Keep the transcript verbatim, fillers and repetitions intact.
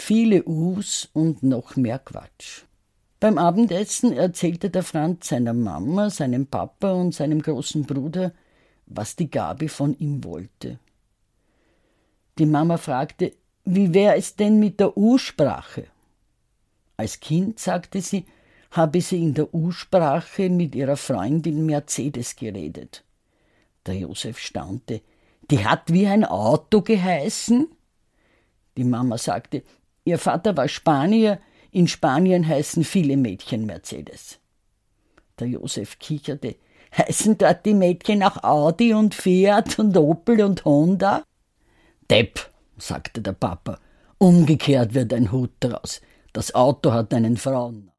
viele U's und noch mehr Quatsch. Beim Abendessen erzählte der Franz seiner Mama, seinem Papa und seinem großen Bruder, was die Gabi von ihm wollte. Die Mama fragte, wie wäre es denn mit der U-Sprache? Als Kind, sagte sie, habe sie in der U-Sprache mit ihrer Freundin Mercedes geredet. Der Josef staunte. Die hat wie ein Auto geheißen? Die Mama sagte, ihr Vater war Spanier, in Spanien heißen viele Mädchen Mercedes. Der Josef kicherte. Heißen dort die Mädchen auch Audi und Fiat und Opel und Honda? Depp, sagte der Papa. Umgekehrt wird ein Hut draus. Das Auto hat einen Frauen.